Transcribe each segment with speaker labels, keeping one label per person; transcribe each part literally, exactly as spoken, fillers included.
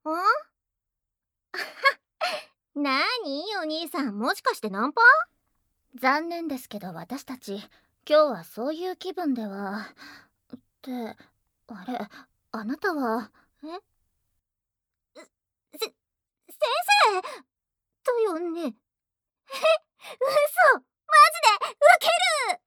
Speaker 1: んなにお兄さん、もしかしてナンパ？
Speaker 2: 残念ですけど私たち今日はそういう気分では。ってあれ、あなたは。
Speaker 1: えせ、先生だよね。え、嘘、マジでウケる。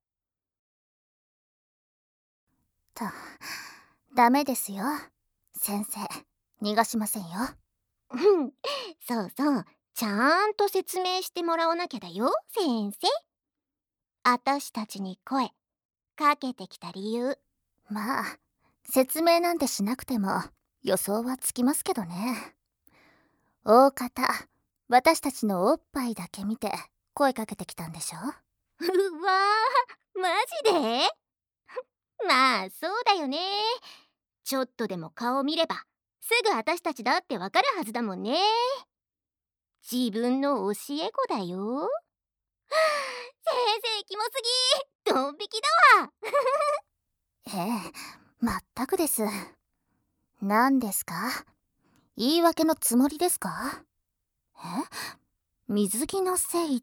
Speaker 2: とダメですよ先生、逃がしませんよ。
Speaker 1: うんそうそう、ちゃんと説明してもらわなきゃだよ先生。あたしたちに声かけてきた理由。
Speaker 2: まあ説明なんてしなくても予想はつきますけどね。大方私たちのおっぱいだけ見て声かけてきたんでしょ。
Speaker 1: うわー、マジで？まあそうだよね。ちょっとでも顔見ればすぐ私たちだってわかるはずだもんね。自分の教え子だよ。先生キモすぎ、ドン引きだわ。
Speaker 2: ええ、まったくです。何ですか？言い訳のつもりですか？え？水着のせいって。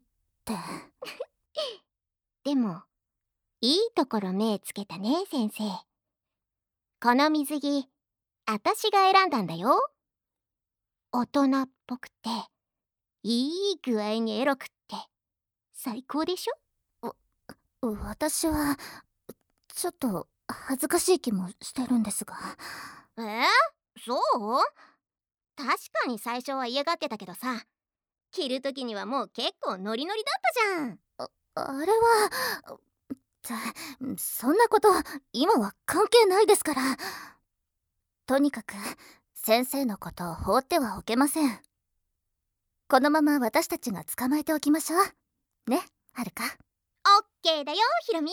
Speaker 1: でもいいところ目つけたね先生。この水着あたしが選んだんだよ。大人っぽくていい具合にエロくって最高でしょ。
Speaker 2: 私はちょっと恥ずかしい気もしてるんですが。
Speaker 1: えー、そう確かに最初は嫌がってたけどさ、着る時にはもう結構ノリノリだったじゃん。
Speaker 2: ああれはそんなこと今は関係ないですから。とにかく先生のことを放ってはおけません。このまま私たちが捕まえておきましょうね、はるか。
Speaker 1: オッケーだよひろみ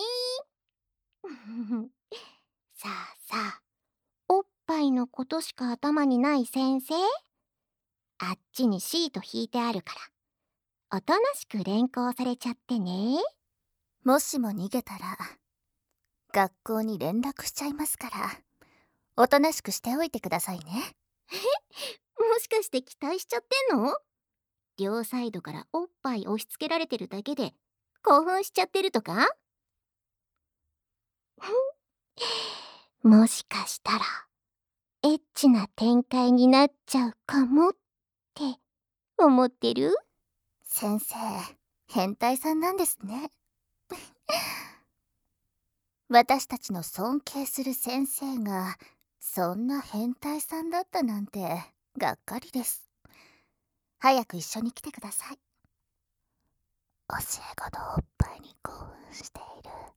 Speaker 1: さあさあ、おっぱいのことしか頭にない先生、あっちにシート引いてあるからおとなしく連行されちゃってね。
Speaker 2: もしも逃げたら学校に連絡しちゃいますから、おとなしくしておいてくださいね。
Speaker 1: もしかして期待しちゃってんの？両サイドからおっぱい押し付けられてるだけで興奮しちゃってるとか？もしかしたらエッチな展開になっちゃうかもって思ってる？
Speaker 2: 先生、変態さんなんですね。私たちの尊敬する先生がそんな変態さんだったなんてがっかりです。早く一緒に来てください。教え子のおっぱいに興奮している